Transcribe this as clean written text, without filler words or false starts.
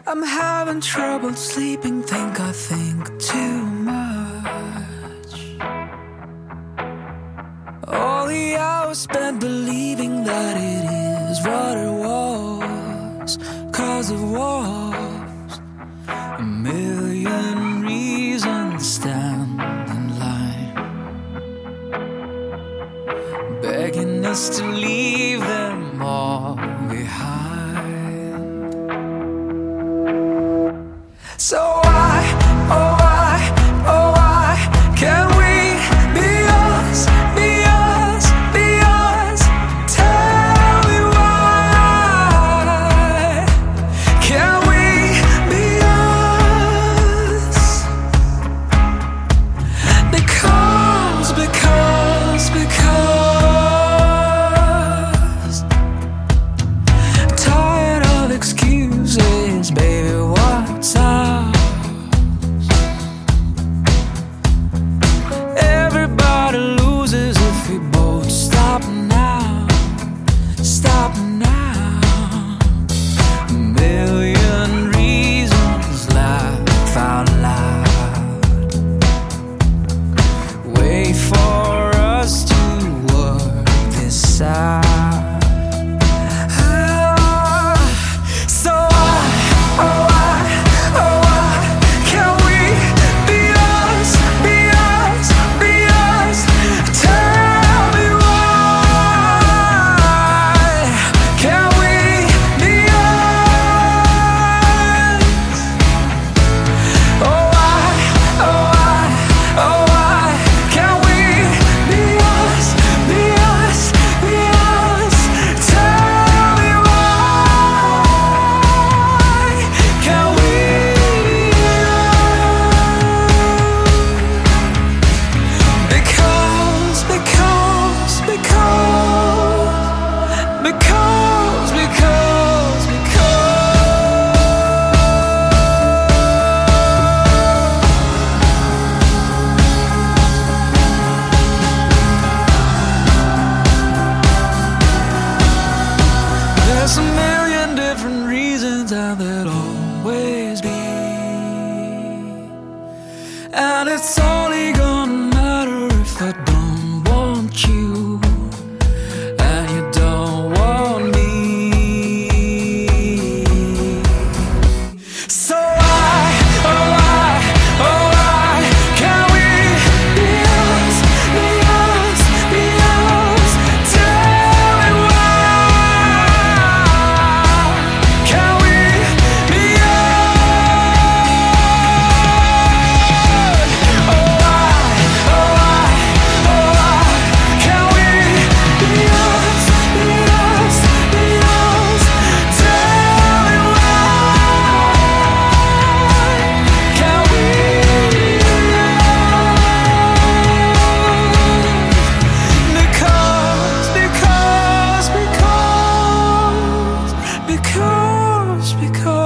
I'm having trouble sleeping, think I think too much. All the hours spent believing that it is what it was, 'cause it was. A million reasons stand in line, begging us to leave them all behind. So why, oh why, oh why can't we be us, be us, be us? Tell me why can't we be us? Because tired of excuses, baby, what's up? Everybody loses if we both stop now, stop now. A million reasons laugh out loud, wait for us to work this out. There's a million different reasons, and there'll always be. And it's only gonna matter if I don't want you, and you don't want me. So why, oh why, oh why can't we be us, be us, be us? Tell me why. Because